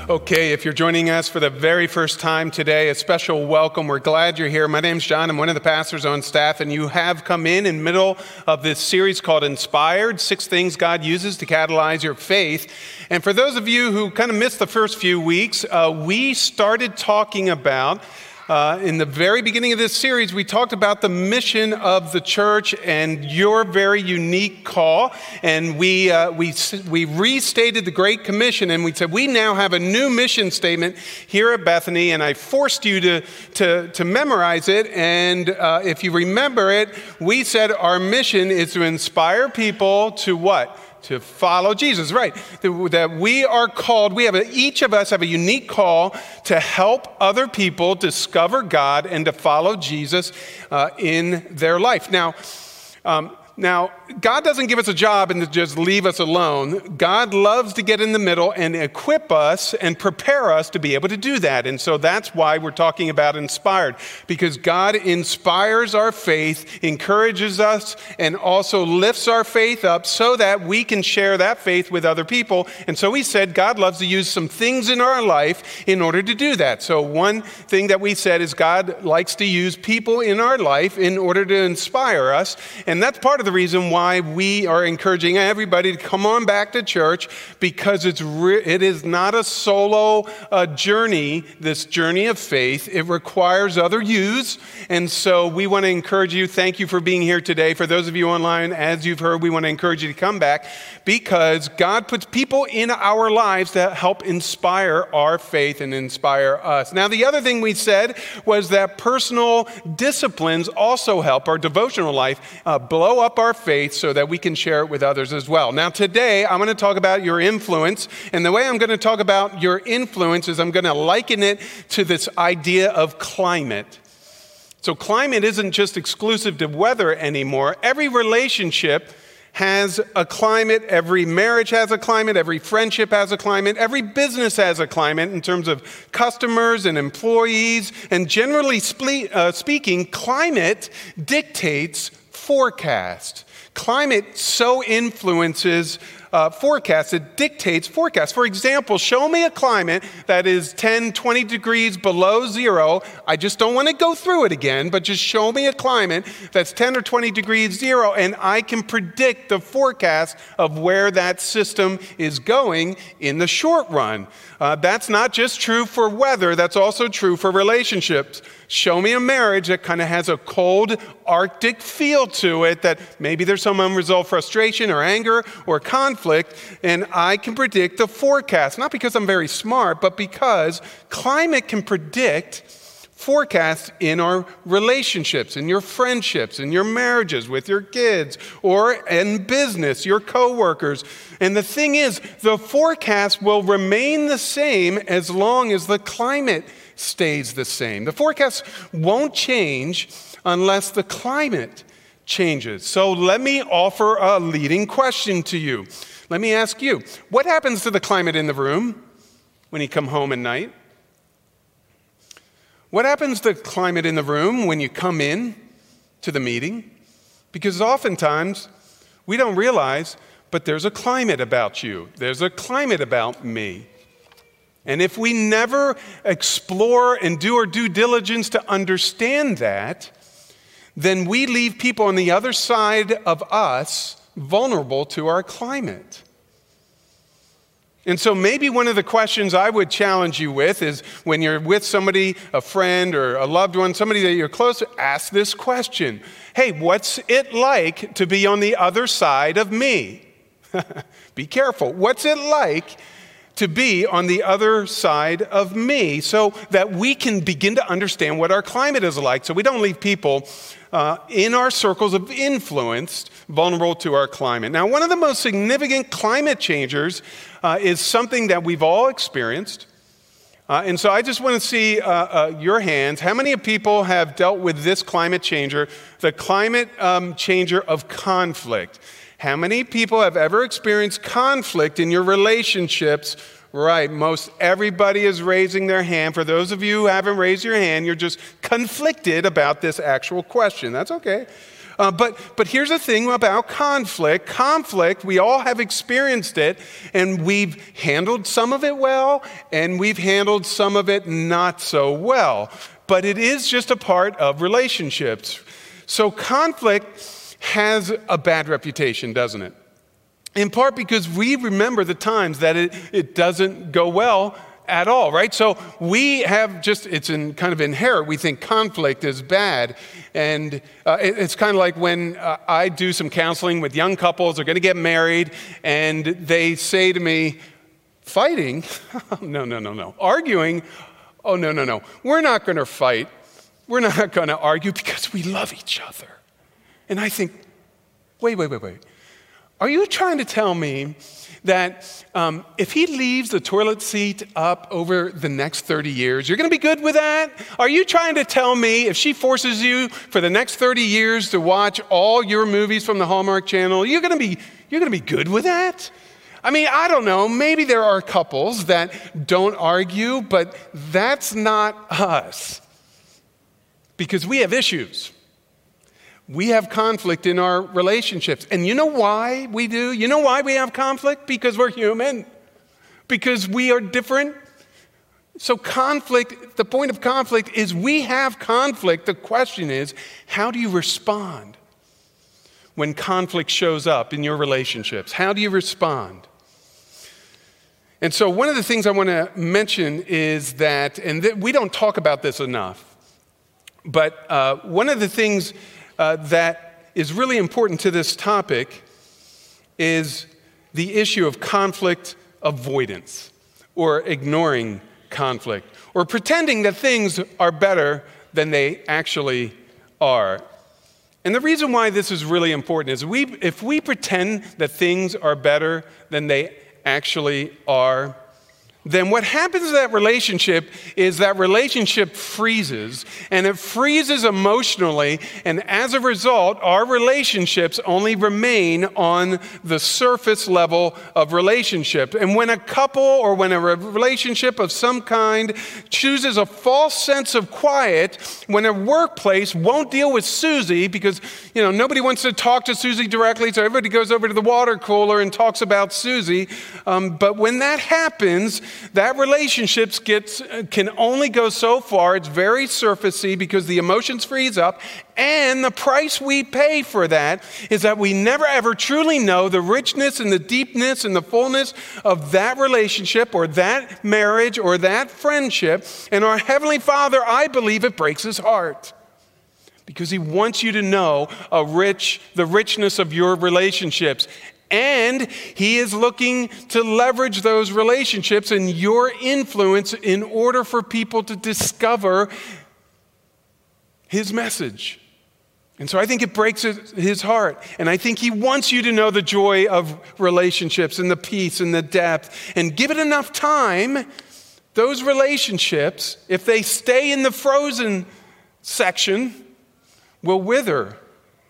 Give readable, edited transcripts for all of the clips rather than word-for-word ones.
Okay, if you're joining us for the very first time today, a special welcome. We're glad you're here. My name's John. I'm one of the pastors on staff, and you have come in the middle of this series called Inspired, 6 Things God Uses to Catalyze Your Faith. And for those of you who kind of missed the first few weeks, we started talking about in the very beginning of this series, we talked about the mission of the church and your very unique call. And we restated the Great Commission, and we said we now have a new mission statement here at Bethany. And I forced you to memorize it. And if you remember it, we said our mission is to inspire people to what? To follow Jesus, right? That we are called, each of us have a unique call to help other people discover God and to follow Jesus in their life. Now, God doesn't give us a job and to just leave us alone. God loves to get in the middle and equip us and prepare us to be able to do that. And so that's why we're talking about inspired, because God inspires our faith, encourages us, and also lifts our faith up so that we can share that faith with other people. And so we said God loves to use some things in our life in order to do that. So one thing that we said is God likes to use people in our life in order to inspire us. And that's part of the reason why we are encouraging everybody to come on back to church, because it is not a solo journey, this journey of faith. It requires other yous. And so we want to encourage you. Thank you for being here today. For those of you online, as you've heard, we want to encourage you to come back, because God puts people in our lives that help inspire our faith and inspire us. Now, the other thing we said was that personal disciplines also help our devotional life blow up our faith so that we can share it with others as well. Now, today, I'm going to talk about your influence. And the way I'm going to talk about your influence is I'm going to liken it to this idea of climate. So climate isn't just exclusive to weather anymore. Every relationship has a climate. Every marriage has a climate. Every friendship has a climate. Every business has a climate in terms of customers and employees. And generally speaking, climate dictates forecast. Climate so influences forecast. It dictates forecast. For example, show me a climate that is 10, 20 degrees below zero. I just don't want to go through it again, but just show me a climate that's 10 or 20 degrees zero, and I can predict the forecast of where that system is going in the short run. That's not just true for weather. That's also true for relationships. Show me a marriage that kind of has a cold Arctic feel to it, that maybe there's some unresolved frustration or anger or conflict, and I can predict the forecast. Not because I'm very smart, but because climate can predict forecast in our relationships, in your friendships, in your marriages, with your kids, or in business, your coworkers. And the thing is, the forecast will remain the same as long as the climate stays the same. The forecast won't change unless the climate changes. So let me offer a leading question to you. Let me ask you, what happens to the climate in the room when you come home at night? What happens to the climate in the room when you come in to the meeting? Because oftentimes we don't realize, but there's a climate about you. There's a climate about me. And if we never explore and do our due diligence to understand that, then we leave people on the other side of us vulnerable to our climate. And so maybe one of the questions I would challenge you with is, when you're with somebody, a friend or a loved one, somebody that you're close to, ask this question. Hey, what's it like to be on the other side of me? Be careful. What's it like to be on the other side of me, so that we can begin to understand what our climate is like, so we don't leave people in our circles of influence vulnerable to our climate. Now, one of the most significant climate changers is something that we've all experienced. And so I just want to see your hands. How many people have dealt with this climate changer, the climate changer of conflict? How many people have ever experienced conflict in your relationships? Right, most everybody is raising their hand. For those of you who haven't raised your hand, you're just conflicted about this actual question. That's okay. But here's the thing about conflict. Conflict, we all have experienced it, and we've handled some of it well, and we've handled some of it not so well. But it is just a part of relationships. So conflict has a bad reputation, doesn't it? In part because we remember the times that it doesn't go well at all, right? So we have it's kind of inherent. We think conflict is bad. And it's kind of like when I do some counseling with young couples, they're going to get married, and they say to me, fighting? No. Arguing? Oh, no. We're not going to fight. We're not going to argue because we love each other. And I think, wait. Are you trying to tell me that if he leaves the toilet seat up over the next 30 years, you're going to be good with that? Are you trying to tell me if she forces you for the next 30 years to watch all your movies from the Hallmark Channel, you're going to be good with that? I mean, I don't know. Maybe there are couples that don't argue, but that's not us. Because we have issues. We have conflict in our relationships. And you know why we do? You know why we have conflict? Because we're human. Because we are different. So conflict, the point of conflict is we have conflict. The question is, how do you respond when conflict shows up in your relationships? How do you respond? And so one of the things I want to mention is that, we don't talk about this enough, but one of the things that is really important to this topic is the issue of conflict avoidance, or ignoring conflict, or pretending that things are better than they actually are. And the reason why this is really important is if we pretend that things are better than they actually are, then what happens to that relationship is that relationship freezes, and it freezes emotionally, and as a result, our relationships only remain on the surface level of relationship. And when a couple or when a relationship of some kind chooses a false sense of quiet, when a workplace won't deal with Susie because, nobody wants to talk to Susie directly, so everybody goes over to the water cooler and talks about Susie. But when that happens, that relationship can only go so far. It's very surfacey because the emotions freeze up, and the price we pay for that is that we never ever truly know the richness and the deepness and the fullness of that relationship or that marriage or that friendship. And our Heavenly Father, I believe it breaks his heart because he wants you to know the richness of your relationships. And he is looking to leverage those relationships and your influence in order for people to discover his message. And so I think it breaks his heart. And I think he wants you to know the joy of relationships and the peace and the depth. And give it enough time, those relationships, if they stay in the frozen section, will wither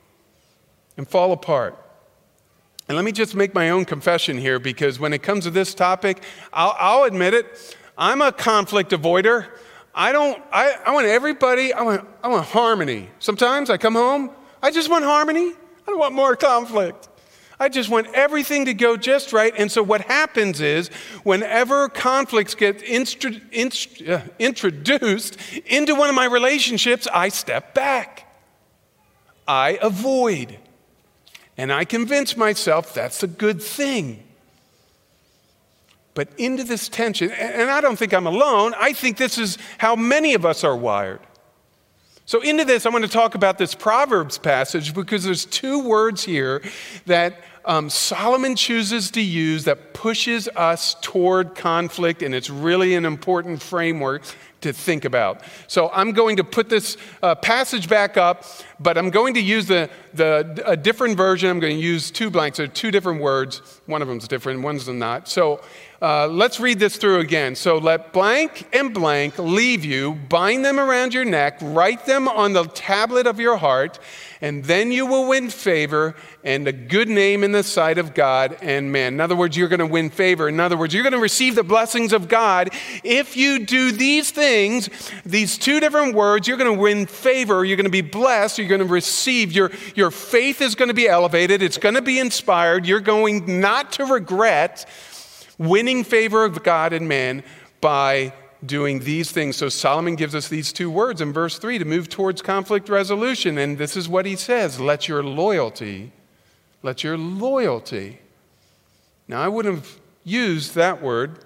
and fall apart. And let me just make my own confession here, because when it comes to this topic, I'll admit it, I'm a conflict avoider. I want everybody, I want harmony. Sometimes I come home, I just want harmony. I don't want more conflict. I just want everything to go just right. And so what happens is, whenever conflicts get introduced into one of my relationships, I step back. I avoid. And I convince myself that's a good thing. But into this tension, and I don't think I'm alone, I think this is how many of us are wired. So into this, I want to talk about this Proverbs passage because there's two words here that Solomon chooses to use that pushes us toward conflict, and it's really an important framework to think about. So I'm going to put this passage back up, but I'm going to use a different version. I'm going to use two blanks. There are two different words. One of them's different, one's not. So let's read this through again. So let blank and blank leave you, bind them around your neck, write them on the tablet of your heart, and then you will win favor and a good name in the sight of God and man. In other words, you're going to win favor. In other words, you're going to receive the blessings of God if you do these things things, these two different words, you're going to win favor, you're going to be blessed, you're going to receive, your faith is going to be elevated, it's going to be inspired, you're going not to regret winning favor of God and man by doing these things. So Solomon gives us these two words in verse 3 to move towards conflict resolution. And this is what he says, let your loyalty. Now, I wouldn't have used that word.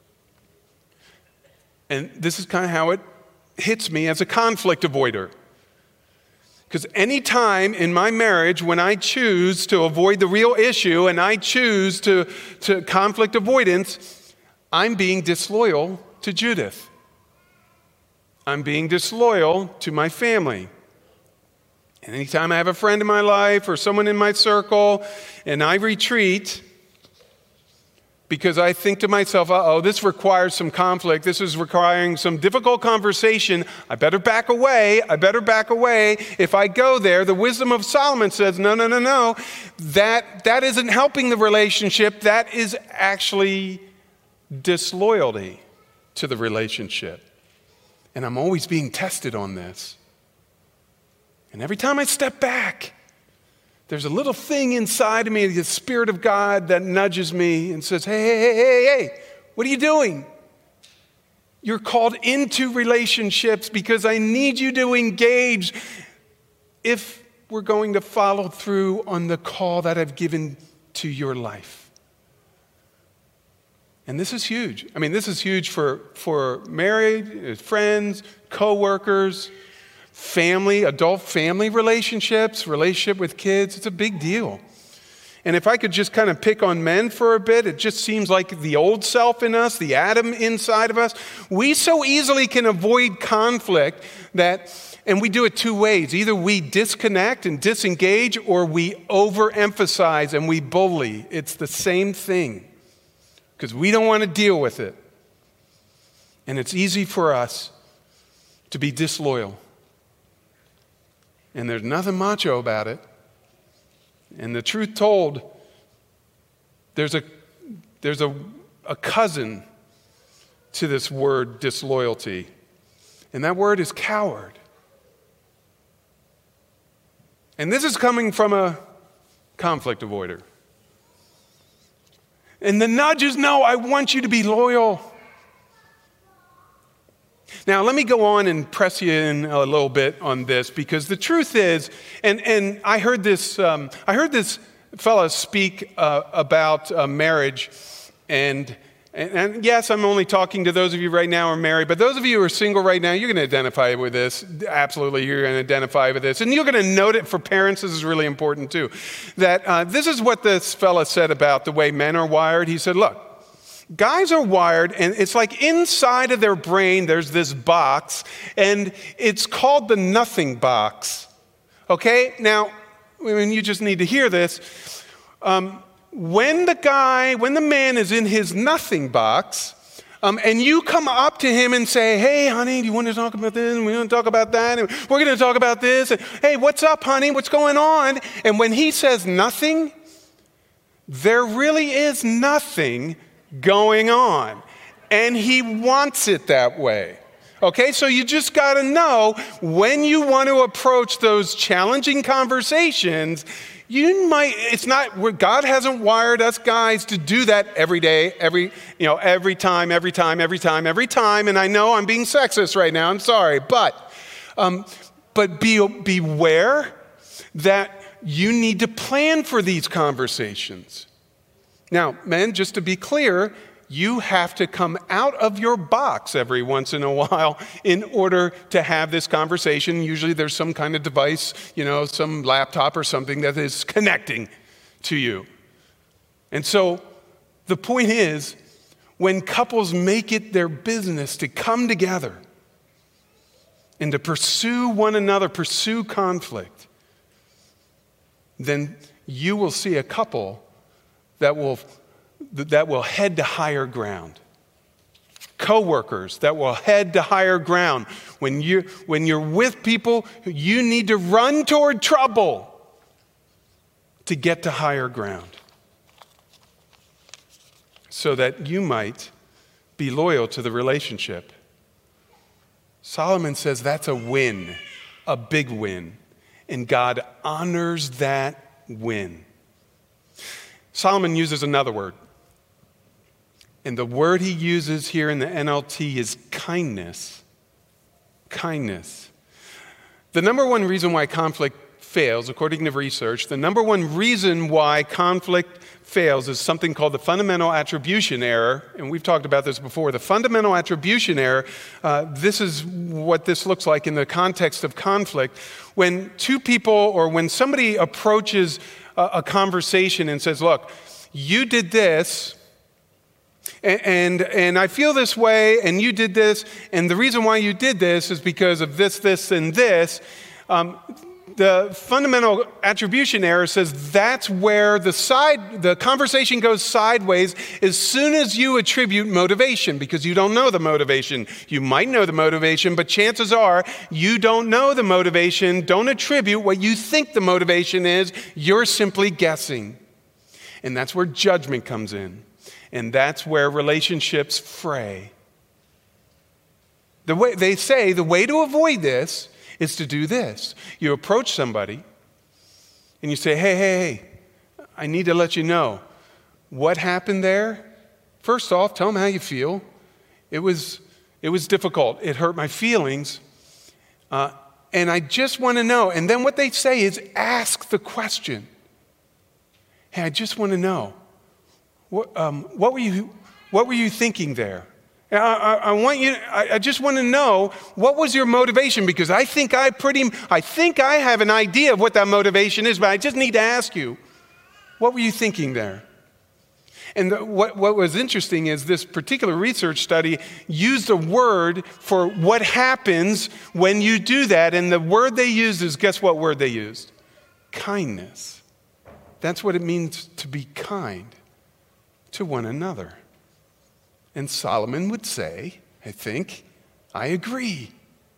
And this is kind of how it hits me as a conflict avoider. Because any time in my marriage when I choose to avoid the real issue and I choose to conflict avoidance, I'm being disloyal to Judith. I'm being disloyal to my family. And anytime I have a friend in my life or someone in my circle and I retreat because I think to myself, this requires some conflict, this is requiring some difficult conversation, I better back away. If I go there, the wisdom of Solomon says, no. That isn't helping the relationship. That is actually disloyalty to the relationship. And I'm always being tested on this. And every time I step back, there's a little thing inside of me, the Spirit of God, that nudges me and says, hey, what are you doing? You're called into relationships because I need you to engage if we're going to follow through on the call that I've given to your life. And this is huge. I mean, this is huge for married, friends, co-workers, family, adult family relationships, relationship with kids. It's a big deal. And if I could just kind of pick on men for a bit, it just seems like the old self in us, the Adam inside of us, we so easily can avoid conflict and we do it two ways. Either we disconnect and disengage, or we overemphasize and we bully. It's the same thing. Because we don't want to deal with it. And it's easy for us to be disloyal. And there's nothing macho about it. And the truth told, there's a cousin to this word disloyalty. And that word is coward. And this is coming from a conflict avoider. And the nudge is, no, I want you to be loyal. Now, let me go on and press you in a little bit on this, because the truth is, and I heard this fella speak about marriage, and yes, I'm only talking to those of you right now who are married, but those of you who are single right now, you're going to identify with this. Absolutely, you're going to identify with this. And you're going to note it for parents. This is really important too. That this is what this fella said about the way men are wired. He said, look, guys are wired, and it's like inside of their brain there's this box, and it's called the nothing box. Okay? Now, you just need to hear this. When the man is in his nothing box, and you come up to him and say, hey, honey, do you want to talk about this? And we want to talk about that. And we're going to talk about this. And, hey, what's up, honey? What's going on? And when he says nothing, there really is nothing going on. And he wants it that way. Okay, so you just got to know when you want to approach those challenging conversations, God hasn't wired us guys to do that every day, every time. And I know I'm being sexist right now, I'm sorry, but beware that you need to plan for these conversations. Now, men, just to be clear, you have to come out of your box every once in a while in order to have this conversation. Usually there's some kind of device, some laptop or something that is connecting to you. And so the point is, when couples make it their business to come together and to pursue one another, pursue conflict, then you will see a couple that will head to higher ground. Co-workers that will head to higher ground. When you're with people, you need to run toward trouble to get to higher ground, so that you might be loyal to the relationship. Solomon says that's a win, a big win, and God honors that win. Solomon uses another word, and the word he uses here in the NLT is kindness. Kindness. The number one reason why conflict fails, according to research, the number one reason why conflict fails is something called the fundamental attribution error, and we've talked about this before. The fundamental attribution error, this is what this looks like in the context of conflict. When two people or when somebody approaches a conversation and says, look, you did this, and I feel this way, and you did this, and the reason why you did this is because of this, this, and this. The fundamental attribution error says that's where the conversation goes sideways as soon as you attribute motivation, because you don't know the motivation. You might know the motivation, but chances are you don't know the motivation. Don't attribute what you think the motivation is. You're simply guessing. And that's where judgment comes in. And that's where relationships fray. The way to avoid this is to do this. You approach somebody and you say, hey, I need to let you know what happened there. First off, tell them how you feel. It was difficult. It hurt my feelings. And I just want to know. And then what they say is ask the question. Hey, I just want to know. What were you thinking there? I just want to know, what was your motivation? Because I think I have an idea of what that motivation is, but I just need to ask you, what were you thinking there? And what was interesting is this particular research study used a word for what happens when you do that, and the word they used is, guess what word they used? Kindness. That's what it means to be kind to one another. And Solomon would say, I think, I agree.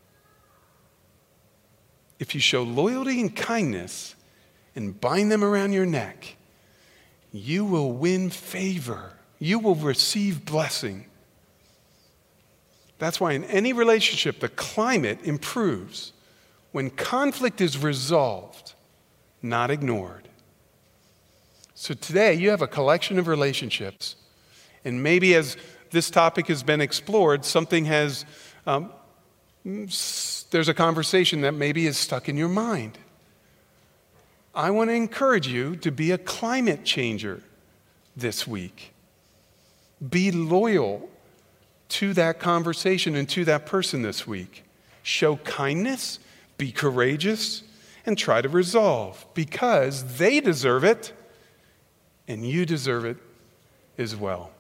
If you show loyalty and kindness and bind them around your neck, you will win favor. You will receive blessing. That's why in any relationship, the climate improves when conflict is resolved, not ignored. So today, you have a collection of relationships, and maybe as this topic has been explored, something has, there's a conversation that maybe is stuck in your mind. I want to encourage you to be a climate changer this week. Be loyal to that conversation and to that person this week. Show kindness, be courageous, and try to resolve, because they deserve it and you deserve it as well.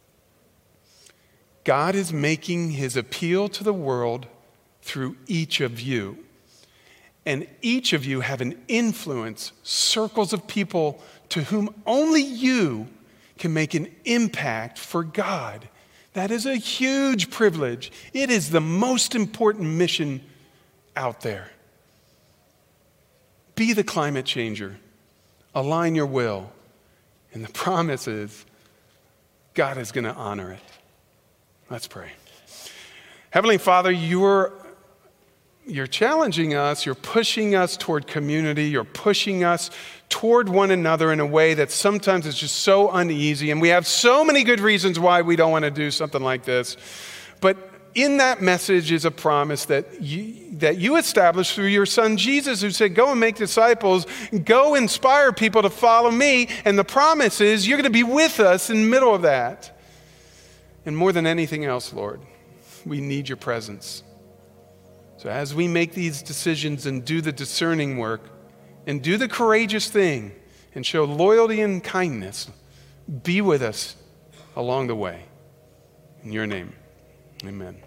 God is making his appeal to the world through each of you. And each of you have an influence, circles of people to whom only you can make an impact for God. That is a huge privilege. It is the most important mission out there. Be the climate changer. Align your will. And the promise is God is going to honor it. Let's pray. Heavenly Father, you're challenging us, you're pushing us toward community, you're pushing us toward one another in a way that sometimes is just so uneasy, and we have so many good reasons why we don't want to do something like this. But in that message is a promise that you established through your son Jesus, who said, go and make disciples, go inspire people to follow me, and the promise is you're going to be with us in the middle of that. And more than anything else, Lord, we need your presence. So as we make these decisions and do the discerning work and do the courageous thing and show loyalty and kindness, be with us along the way. In your name, amen.